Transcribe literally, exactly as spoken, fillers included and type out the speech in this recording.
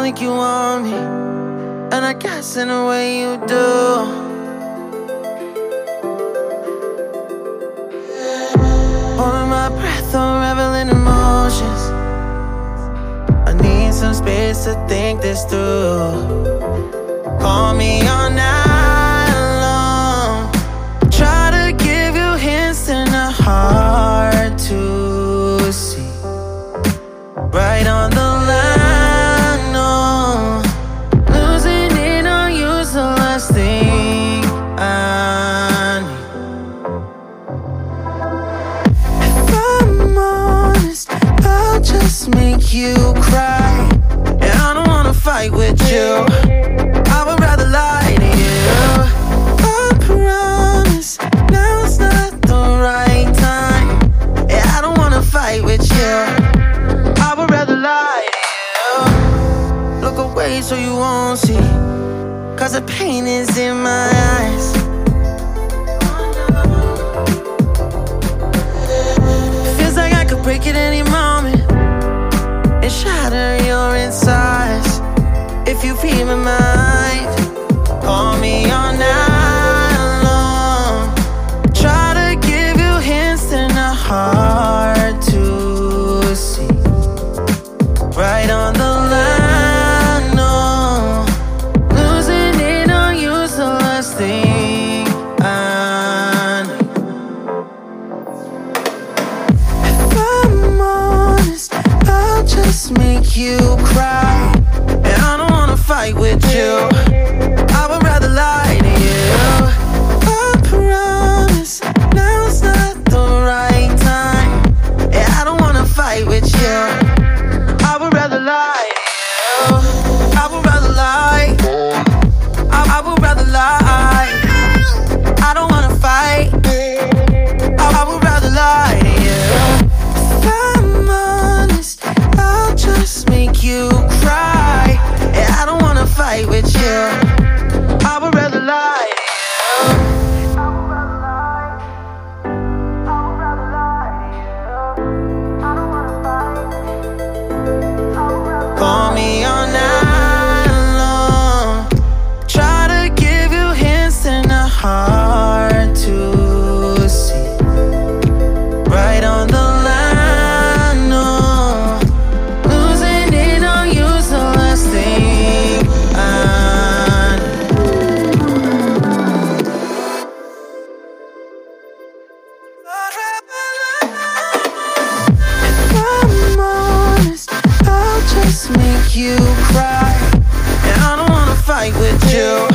like you want me, and I guess in a way you do. Holding my breath, unraveling emotions. I need some space to think this through. Call me all night long. Try to give you hints and a hard to see. Right on the line, no. Losing it on you's the last thing I need. If I'm honest, I'll just make you cry. And I don't wanna fight with you, I would rather lie to you. I promise, now's not the right time. Yeah, I don't wanna fight with you, I would rather lie to you. Look away so you won't see, cause the pain is in my eyes. Feels like I could break at any moment and shatter your insides. If you feel my mind, call me all night long. Try to give you hints and a hard to see. Right on the line, no. Losing it on you's the last thing I need. If I'm honest, I'll just make you cry. And I don't wanna fight with you, I would rather lie to you. I promise, now's not the right time. Yeah, I don't wanna fight with you, I would rather lie to you. I would rather lie, I, I would rather lie. I don't wanna fight, I, I would rather lie to you. If I'm honest, I'll just make you cry. Yeah, I don't wanna fight with you, I would rather lie to you. Call me all night long. Try to give you hints and a hard to see. Right on the line, no. Losing it on you's the last thing I need. If I'm honest, I'll just make you cry. And I don't wanna fight with you,